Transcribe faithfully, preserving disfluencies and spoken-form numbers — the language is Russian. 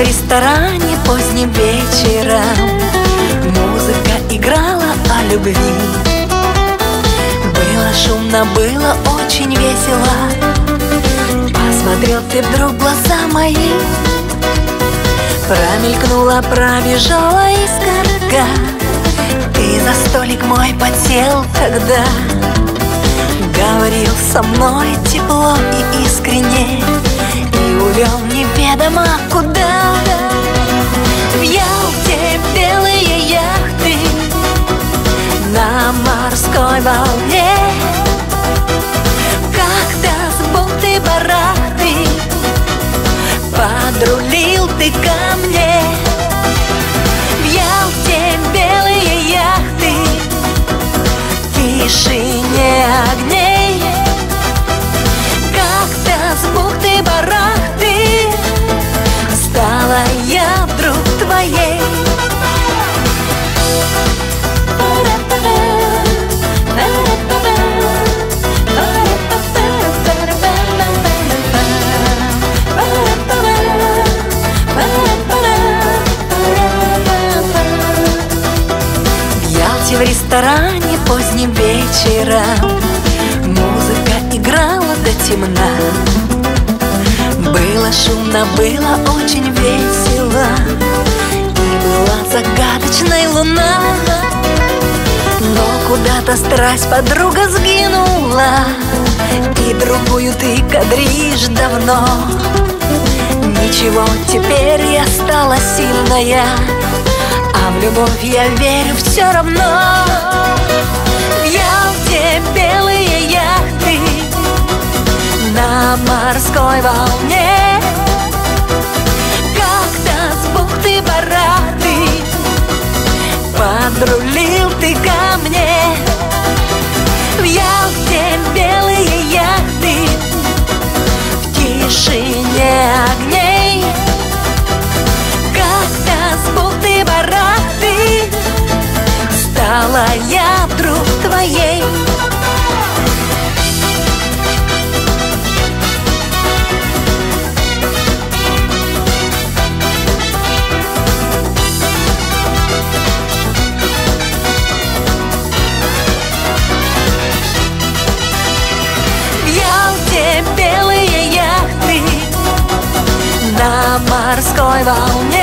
в ресторане поздним вечером музыка играла о любви. Было шумно, было очень весело. Посмотрел ты вдруг в глаза мои, промелькнула, пробежала искорка. Ты за столик мой подсел тогда, говорил со мной тепло и искренне, и увел неведомо куда. В Ялте белые яхты на морской волне, как-то с бухты-барахты подрулил ты ко мне. В Ялте белые яхты, в тишине огней, как-то с бухты-барахты стала я вдруг твоей. В ресторане поздним вечером музыка играла до темна. Было шумно, было очень весело, и была загадочная луна. Но куда-то страсть подруга сгинула, и другую ты кадришь давно. Ничего, теперь я стала сильная, а в любовь я верю все равно. В Ялте белые яхты на морской волне, как-то с бухты-барахты подрулил ты ко мне. В Ялте белые яхты, в тишине огней, как-то с бухты-барахты стала я вдруг твоей. В Ялте белые яхты на морской волне,